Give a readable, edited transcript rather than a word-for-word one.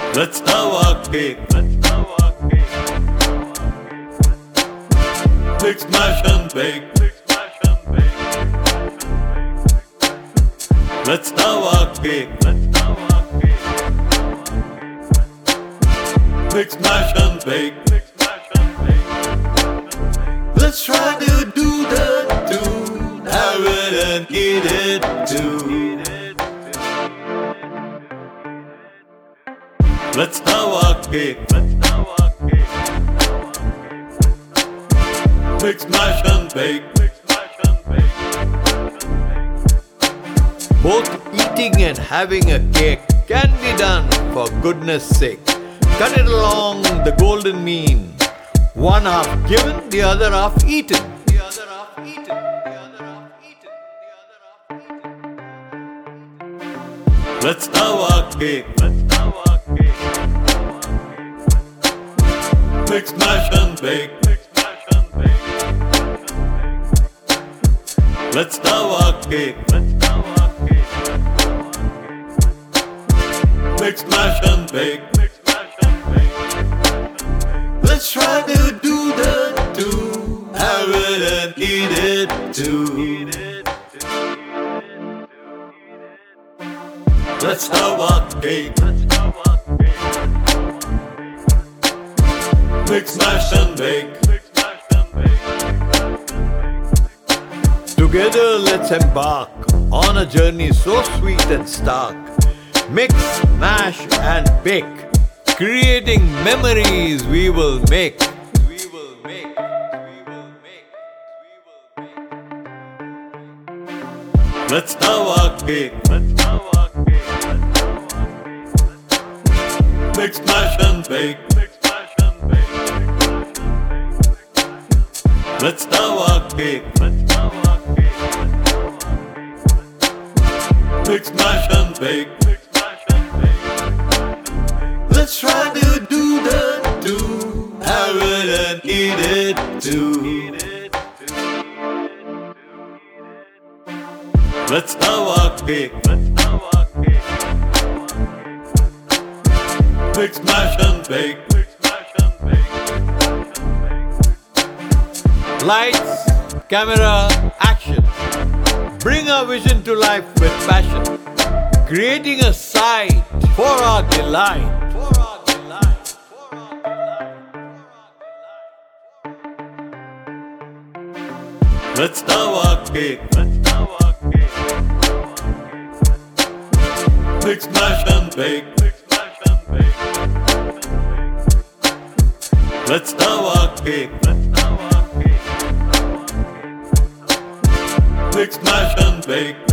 Let's have a cake. Mix, mash and bake. Let's have a cake. Mix, mash and bake. Let's try to do that too. Have it and eat it too. Let's have a cake. Mix, mash and bake. Both eating and having a cake can be done for goodness sake. Cut it along the golden mean. One half given, the other half eaten. Let's have a cake. Mix, mash and bake. Let's have a cake. Mix, mash and bake. Let's try to do that too. Have it and eat it too. Let's have a cake. Mix, mash and bake. Together let's embark on a journey so sweet and stark. Mix, mash and bake. Creating memories we will make. Let's have a cake. Mix, mash and bake. Let's have a cake. Mix, mash and bake. Let's try to do that too. Have it and eat it too. Let's have a cake. Mix, mash and bake. Lights, camera, action. Bring our vision to life with passion. Creating a sight for our delight. Let's have a cake. Mix, mash and bake. Let's have a cake. Mix, mash and bake.